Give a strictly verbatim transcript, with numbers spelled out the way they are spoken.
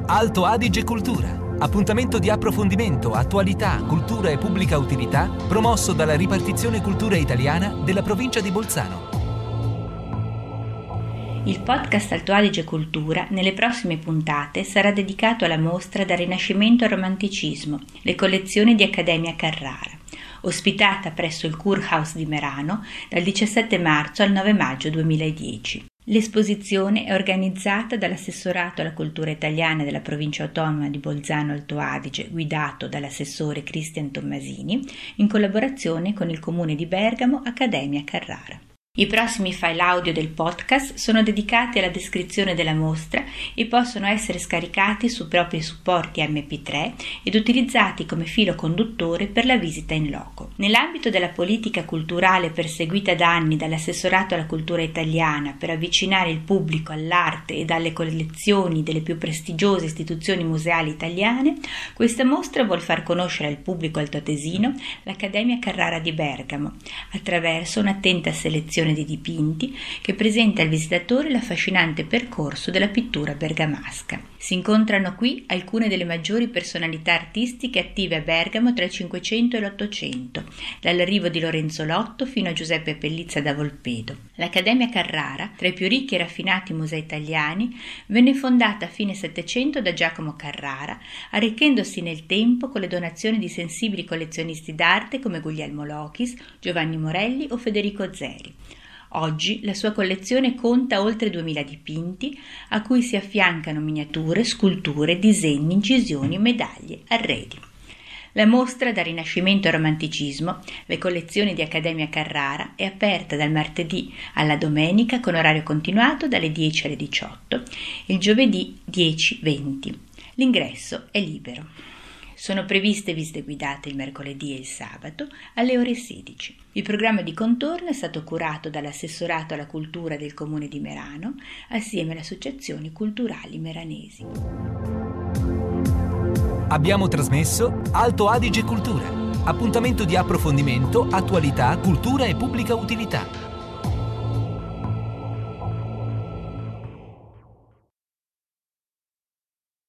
Alto Adige Cultura. Appuntamento di approfondimento, attualità, cultura e pubblica utilità promosso dalla Ripartizione Cultura Italiana della provincia di Bolzano. Il podcast Alto Adige Cultura nelle prossime puntate sarà dedicato alla mostra Dal Rinascimento al Romanticismo, le collezioni di Accademia Carrara, ospitata presso il Kurhaus di Merano dal diciassette marzo al nove maggio duemiladieci. L'esposizione è organizzata dall'Assessorato alla Cultura Italiana della Provincia Autonoma di Bolzano Alto Adige, guidato dall'assessore Cristian Tommasini, in collaborazione con il Comune di Bergamo Accademia Carrara. I prossimi file audio del podcast sono dedicati alla descrizione della mostra e possono essere scaricati su propri supporti emme pi tre ed utilizzati come filo conduttore per la visita in loco. Nell'ambito della politica culturale perseguita da anni dall'Assessorato alla Cultura Italiana per avvicinare il pubblico all'arte e alle collezioni delle più prestigiose istituzioni museali italiane, questa mostra vuol far conoscere al pubblico altoatesino l'Accademia Carrara di Bergamo attraverso un'attenta selezione di dipinti che presenta al visitatore l'affascinante percorso della pittura bergamasca. Si incontrano qui alcune delle maggiori personalità artistiche attive a Bergamo tra il Cinquecento e l'Ottocento, dall'arrivo di Lorenzo Lotto fino a Giuseppe Pellizza da Volpedo. L'Accademia Carrara, tra i più ricchi e raffinati musei italiani, venne fondata a fine Settecento da Giacomo Carrara, arricchendosi nel tempo con le donazioni di sensibili collezionisti d'arte come Guglielmo Lochis, Giovanni Morelli o Federico Zeri. Oggi la sua collezione conta oltre duemila dipinti, a cui si affiancano miniature, sculture, disegni, incisioni, medaglie, arredi. La mostra Dal Rinascimento al Romanticismo, le collezioni di Accademia Carrara, è aperta dal martedì alla domenica con orario continuato dalle dieci alle diciotto, il giovedì dieci venti. L'ingresso è libero. Sono previste visite guidate il mercoledì e il sabato alle ore sedici. Il programma di contorno è stato curato dall'Assessorato alla Cultura del Comune di Merano assieme alle associazioni culturali meranesi. Abbiamo trasmesso Alto Adige Cultura. Appuntamento di approfondimento, attualità, cultura e pubblica utilità.